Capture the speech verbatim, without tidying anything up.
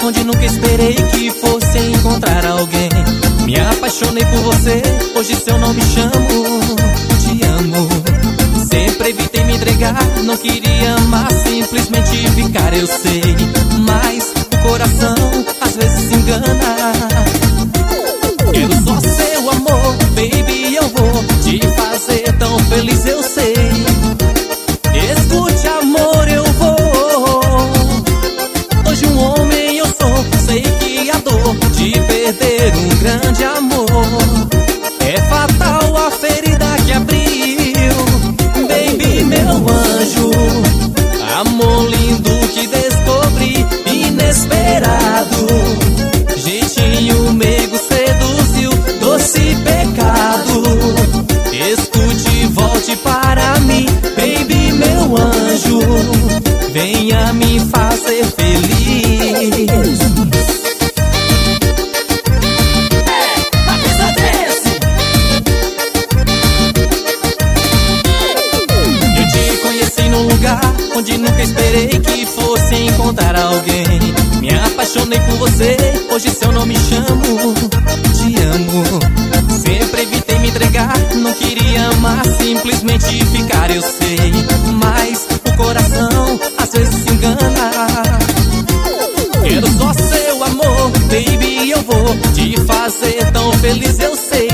onde nunca esperei que fosse encontrar alguém. Me apaixonei por você, hoje seu nome chamo. Te amo. Sempre evitei me entregar, não queria amar, simplesmente ficar, eu sei. Mas o coração às vezes se engana. Quero só seu amor, baby, eu vou te fazer tão feliz, eu sei. Escute, amor, eu vou. Hoje um homem eu sou, sei que a dor de perder um grande amor é fatal, a ferida que abriu. Baby, meu anjo, amor lindo que descobri, inesperado. Jeitinho meigo seduziu, doce pecado. Escute, volte para mim, baby, meu anjo, venha me fazer feliz. Eu te conheci num lugar onde nunca esperei que fosse encontrar alguém. Me apaixonei por você, hoje seu nome chamo. Te amo. Sempre evitei me entregar, não queria amar, simplesmente ficar, eu sei. Mas o coração às vezes se engana. Quero só seu amor, baby, eu vou te fazer tão feliz, eu sei.